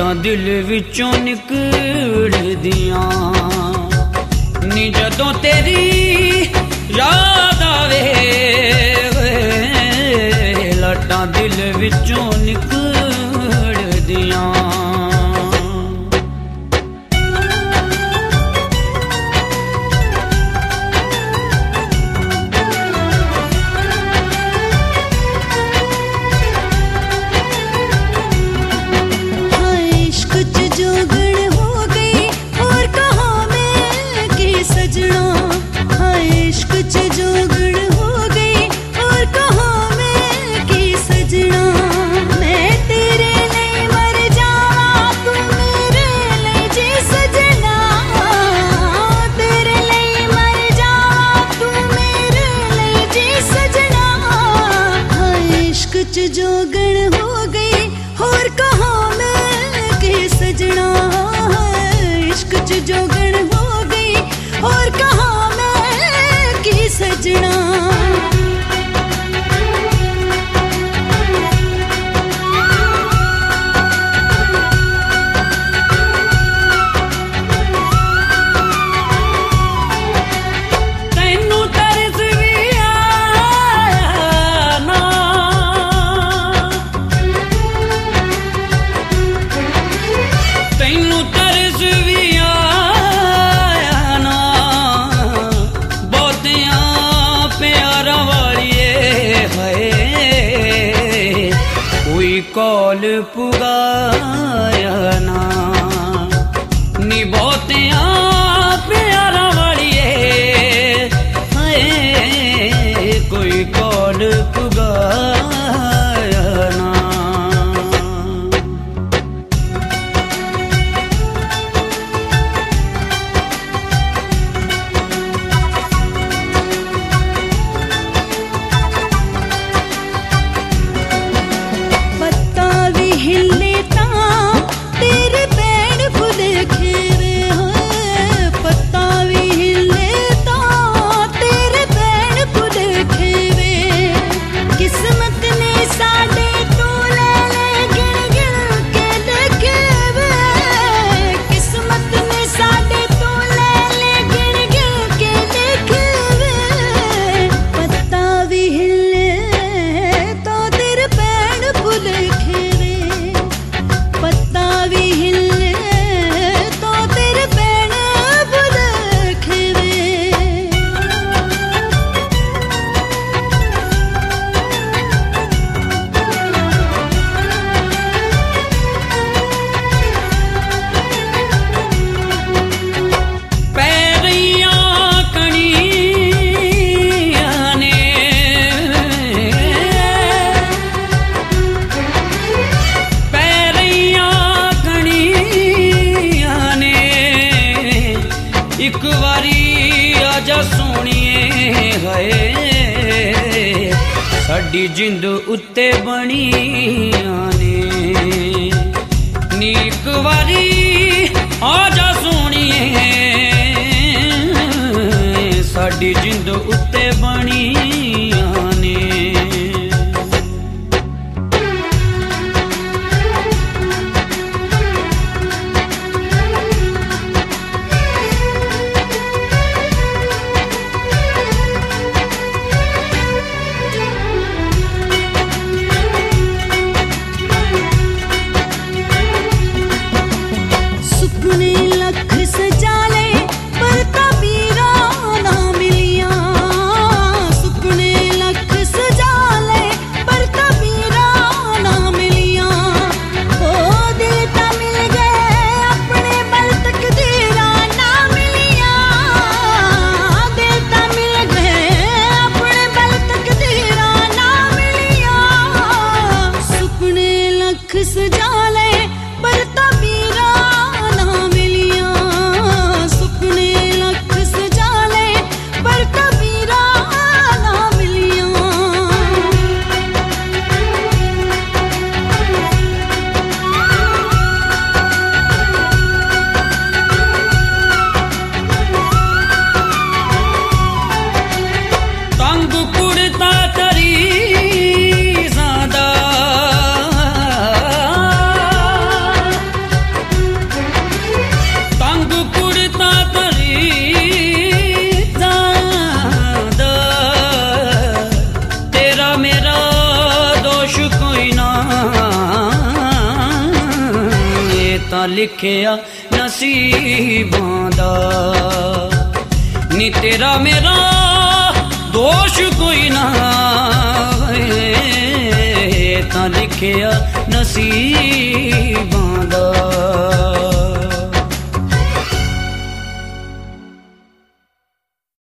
दिल विचों निकलदियां नी जदों तेरी याद आवे लटां दिल विचों निकलदियां। जोगण हो गई और कहाँ मैं के सजना इश्क च जोगण हो गई और कहाँ मैं के सजना। कॉल पुगाया ना नी बहुतिया प्यारा वालिए हाय कोई कॉल पुगाया ना। एक बारी आजा सोनिए हाय साडी जिंद उत्ते बणियां ने नी एक बारी आजा सोनिए साडी जिंद उत्ते बणियां ने। सजा ले पर तबीरा ना मिलिया सुपने ਨਾ ਲਿਖਿਆ ਨਸੀਬਾਂ ਦਾ ਨੀ ਤੇਰਾ ਮੇਰਾ ਦੋਸ਼ ਕੋਈ ਨਾ ਤਾਂ ਲਿਖਿਆ ਨਸੀਬਾਂ ਦਾ